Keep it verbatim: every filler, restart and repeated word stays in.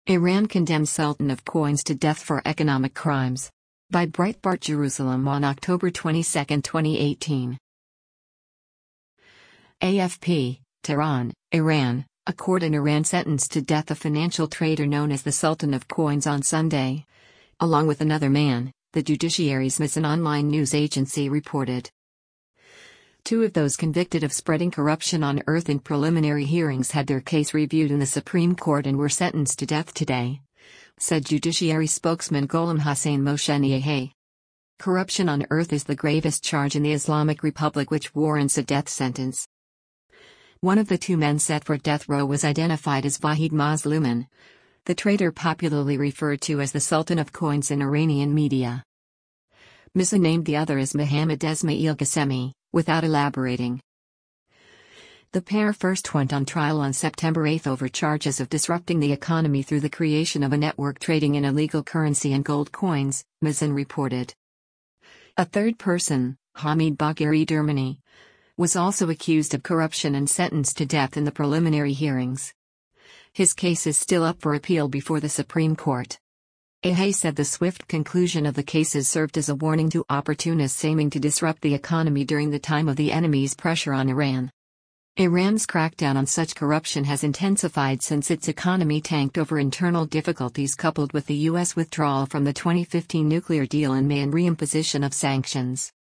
Iran condemns Sultan of Coins to death for economic crimes. By Breitbart Jerusalem on October twenty-second, twenty eighteen. A F P, Tehran, Iran. A court in Iran sentenced to death a financial trader known as the Sultan of Coins on Sunday. Along with another man, the judiciary's Misan online news agency reported. Two of those convicted of spreading corruption on earth in preliminary hearings had their case reviewed in the Supreme Court and were sentenced to death today, said Judiciary spokesman Gholam Hossein Mosheneheh. Corruption on earth is the gravest charge in the Islamic Republic which warrants a death sentence. One of the two men set for death row was identified as Vahid Mazlouman, the trader popularly referred to as the Sultan of Coins in Iranian media. Misan named the other as Mohammad Esmail Ghasemi, without elaborating. The pair first went on trial on September eighth over charges of disrupting the economy through the creation of a network trading in illegal currency and gold coins, Misan reported. A third person, Hamid Bagheri Dermani, was also accused of corruption and sentenced to death in the preliminary hearings. His case is still up for appeal before the Supreme Court. Ehay said the swift conclusion of the cases served as a warning to opportunists aiming to disrupt the economy during the time of the enemy's pressure on Iran. Iran's crackdown on such corruption has intensified since its economy tanked over internal difficulties coupled with the U S withdrawal from the twenty fifteen nuclear deal in May and reimposition of sanctions.